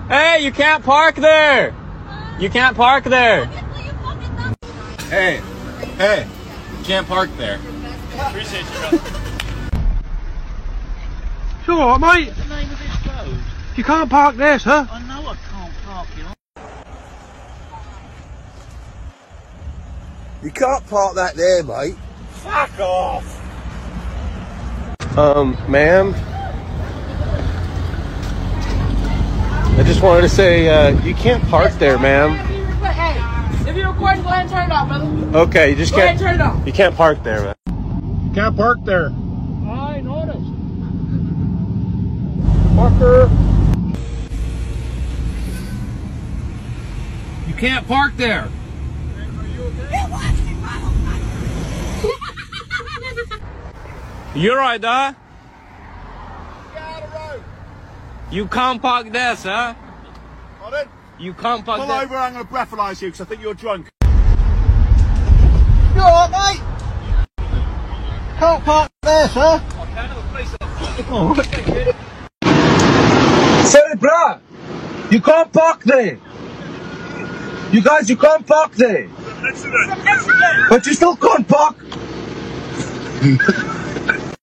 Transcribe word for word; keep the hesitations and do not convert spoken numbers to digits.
Hey, you can't park there. You can't park there. Hey, hey, you can't park there. Appreciate you, brother. It's alright, mate. What's the name of this road? You can't park there, sir. I know I can't park here. You can't park that there, mate. Fuck off! Um, ma'am? I just wanted to say, uh, you can't park there, ma'am. Hey, if you're recording, go ahead and turn it off, brother. Okay, you just Go ahead can't. and turn it off. You can't park there, man. Can't park there. I noticed. Parker. You can't park there. You're right, huh? You can't park there, sir. Pardon? You can't park Pull there. over, I'm going to breathalyse you because I think you're drunk. You alright, mate? Can't park there, sir. Sorry, bruh. You can't park there. You guys, you can't park there. But you still can't park.